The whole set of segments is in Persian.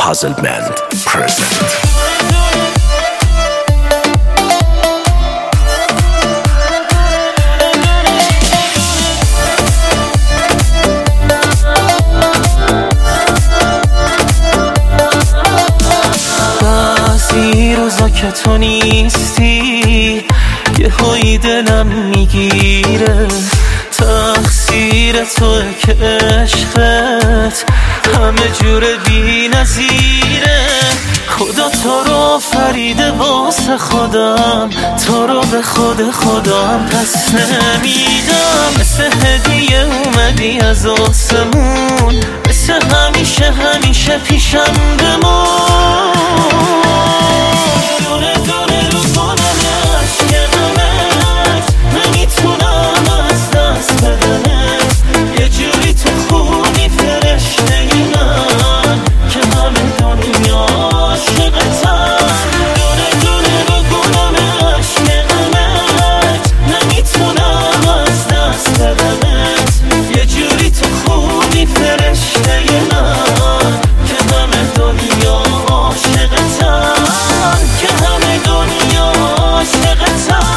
Puzzle Band present. بعضی روزا که تو نیستی یه هایی دلم میگیره، تقصیر توه که عشقت همه جور بی نظیره. خدا تو رو آفریده واسه خودم، تو رو به خود خودم پس نمیدم. مثل هدیه اومدی از آسمون، مثل همیشه همیشه پیشم بمون. دونه دونه رو کنم عشقمت، نمیتونم از دست بدمت. یه جوری تو خونی فرشته من که همه دنیا عاشقتم. دونه دونه رو کنم عشقمت، نمیتونم از دست بدمت. یه جوری تو خونی فرشته من که همه دنیا عاشقتم، که همه دنیا عاشقتم.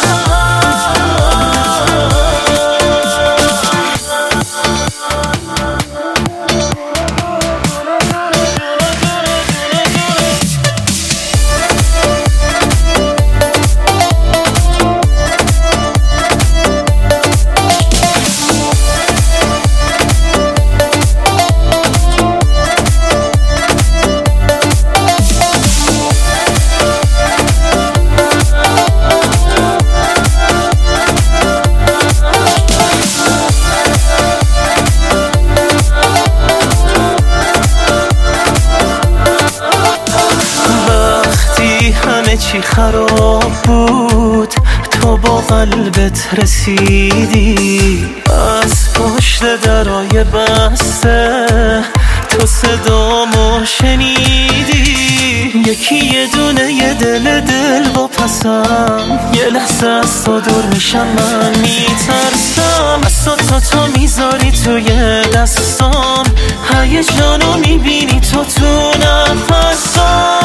همه چی خراب بود، تو با قلبت رسیدی. از پشت درای بسته تو صدامو شنیدی. یکی یه دونه یه دل با پسم، یه لحظه از تو دور میشم من میترسم. تو میذاری توی دستام، هیجانو میبینی تو نفسام.